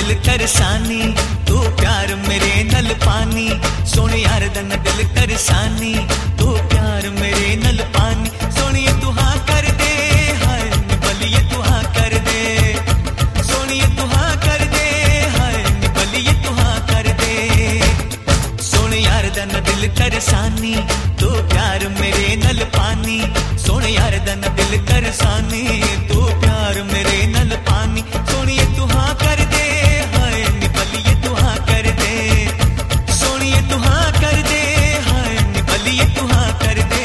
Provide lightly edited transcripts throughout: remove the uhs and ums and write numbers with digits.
दिल तरसानी, तू प्यार मेरे नल पानी, सोने यार दा ना दिल तरसानी, तू प्यार मेरे नल पानी, सोनिए तू हाँ कर दे, हाय निबलिए तू हाँ कर दे, सोनिए तू हाँ कर दे, हाय निबलिए तू हाँ कर दे, सोने यार दा ना दिल तरसानी, तू प्यार मेरे नल पानी, सोने यार दा ना दिल तरसानी, तू प्यार मेरे नल पानी, सोनिए तू हाँ कर दे, हाय निबलिए तू हाँ कर दे, सोनिए तू हाँ कर दे, हाय निबलिए तू हाँ कर दे।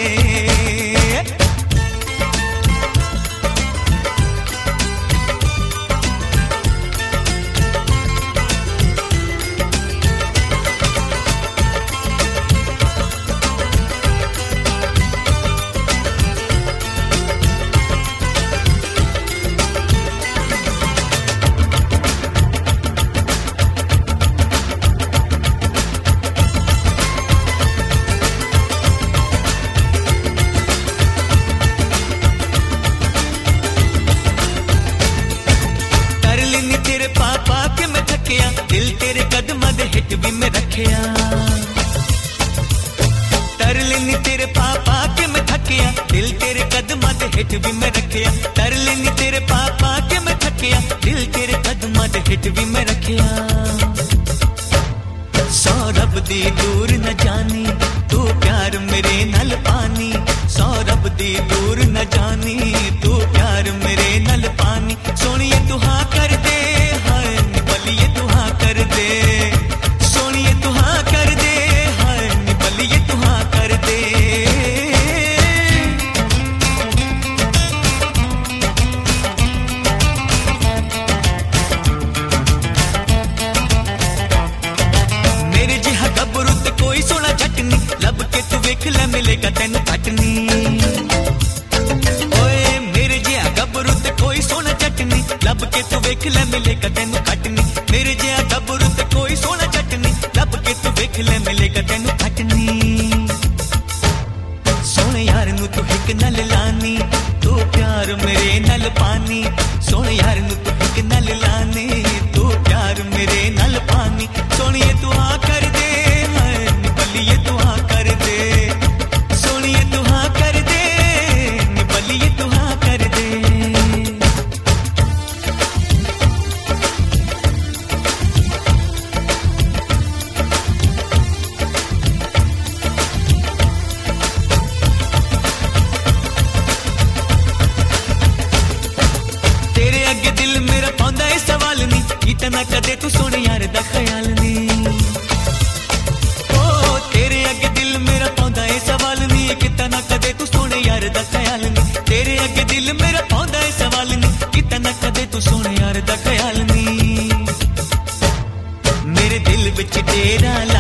तेरे पापा के मैं थकिया, दिल तेरे कदमां दे हिट भी मैं रखिया, तर लेनी तेरे पापा के मैं थकिया, दिल तेरे कदमां दे हिट भी मैं रखिया, तर लेनी तेरे पापा के मैं थकिया, दिल तेरे कदमां दे हिट भी मैं रखिया, सौरभ दी दूर न जानी, तू प्यार मेरे नल पानी, सौरभ दी दूर न जानी, तू प्यार मेरे नल पानी, सोनिए तू हाँ कर दे, हाय निबलिए तू हाँ कर दे, सोनिए तू हाँ कर दे, हाय निबलिए तू हाँ कर दे। मेरे जिहा गबरू ते कोई सोना चटनी, लब के तू वेख ले मिलेगा तेन कटनी, ओए मेरे जिहा गबरू ते कोई सोना चटनी, लब के तू वेख ले मिलेगा तेन कटनी, मेरे जिहा गबरू ते कोई सोना चटनी, लब के तू वेख ले मिलेगा तेन कटनी, सोने यार नू तू हिक नल लानी, तू प्यार मेरे नल पानी, सोने यार नू तू हिक नल लानी, तू प्यार मेरे नल पानी, सोनिए तू हाँ कर दे, हाय निबलिए तू हाँ कर दे, सोनिए तू हाँ कर दे, निबलिए तू हाँ कर दे। तेरे अगे दिल मेरा पांदा है सवाल नी, इतना कदे तू सोने यार दा ख्याल नी, ओ तेरे अगे दिल मेरा पांदा है सवाल नी, कितना कदे तू सोने यार दा ख्याल नी, तेरे अगे दिल मेरा पांदा है सवाल नी, कितना कदे तू सोने यार दा ख्याल नी, मेरे दिल विच डेरा